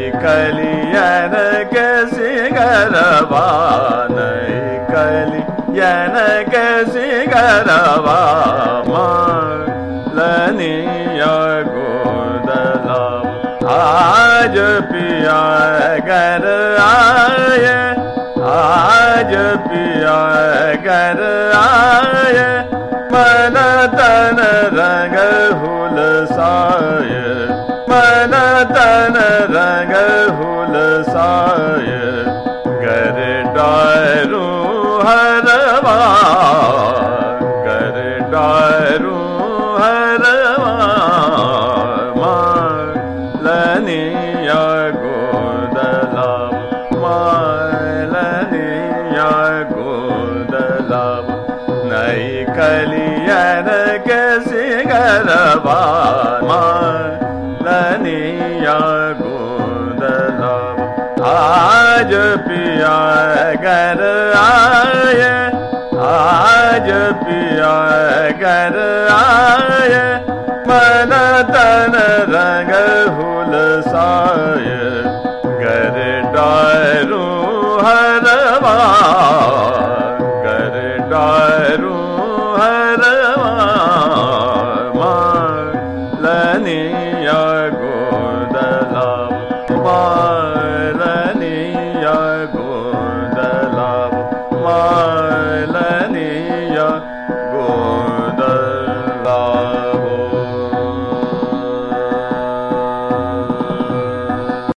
कलियन के सिंगरवा नई कलियन के सिंगरवा मालनिया गोदला आज पिया घर आए आज पिया घर आए मन तन रंग हुलसाय मन तन रंग हुलसाय घर डारू हरवा घर डारू हरवा मालनिया गोदला मालनिया गोदला नई कलियन के सिंगरवा मालनिया गोदला आज पिया घर आए आज पिया घर आए मन तन रंग हुलसाय